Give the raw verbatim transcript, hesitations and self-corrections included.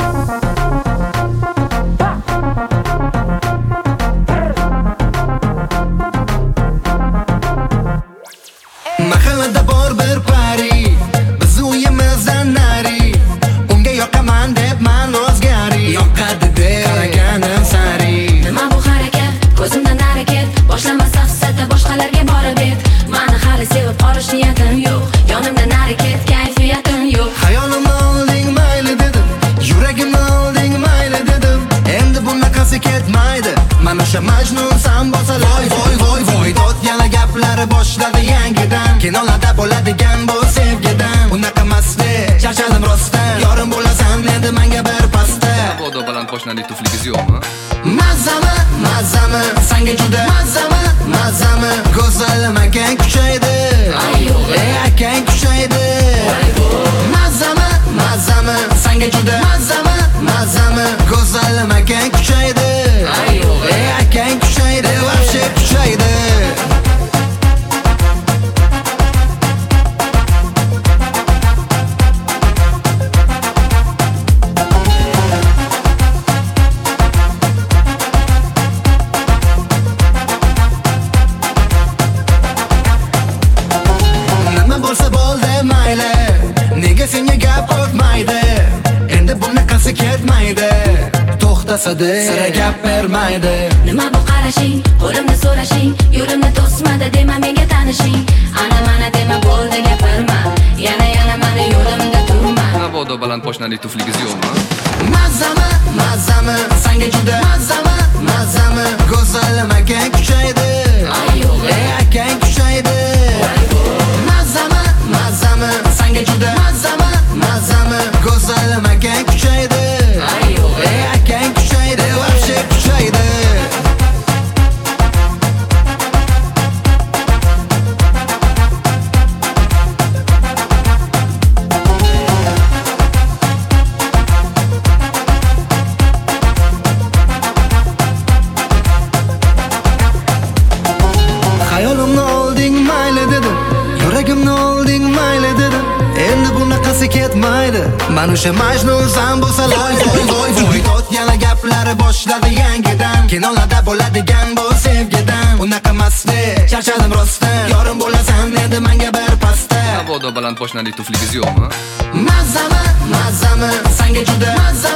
Mahallada bor bir pari, biz uyimizdan nari. Unga yoqaman deb man o'zgari, yoqadi deb qaraganim sari. Nima bu harakat, ko'zimdan harakat, boshlamasa hissatda boshqalarga borib et. Mani hali sevib qolish niyatim yo'q, yonimdan harakat, kayfiyatim yo'q. Xayolimni olding mayli dedim, yuragimni olding mayli dedim. Endi bunaqasi ketmaydi, mana o'sha majnunsan bo'lsa voy voy voy voy. Dod yana gaplari boshladi yangidan, kinolarda bo'ladigan bu sevgidan. Unaqa masli, charchadim rostdan, yorim bo'lasan endi menga bir pasta. Bodo baland poshnali tufligiz yo'qmi? Mazami, mazami, senga juda mazami, mazami. Go'zalim akang kuchaydi, ey akang kuchaydi. Mazami, mazami, senga juda mazami, mazami. Go'zalim akang kuchaydi, ey akang kuchaydi, vobshe kuchaydi. Bo'lsa bo'ldi mayli, nega senga gap o'tmaydi? Endi bunaqasi ketmaydi, to'xtasada sira gap bermaydi. Nima bu qarashing, qo'limni so'rashing, yo'limni to'smadi dema menga tanishing. Ana mana dema bo'ldi gapirma, yana yana mani yo'limda turma. Bodo baland poshnali tufligiz yo'qmi? Mazami, mazami, senga juda mazami, mazami. Go'zalim akang kuchaydi, ey akang kuchaydi. Mazami, mazami, senga juda mazami, mazami. Go'zalim akang kuchaydi, ey akang kuchaydi, vobshe kuchaydi. Xayolimni olding mayli dedim, yuragimni olding mayli dedim. Endi bunaqasi ketmaydi, mana o'sha majnunsan bo'lsa voy voy voy voy. Dod yana gaplari boshladi yangidan, kinolarda bo'ladigan bu sevgidan. Unaqa masli, charchadim rostdan, yorim bo'lasan endi menga bir pasta. Bodo baland poshnali tufligiz yo'qmi? Mazami, mazami, senga juda mazami.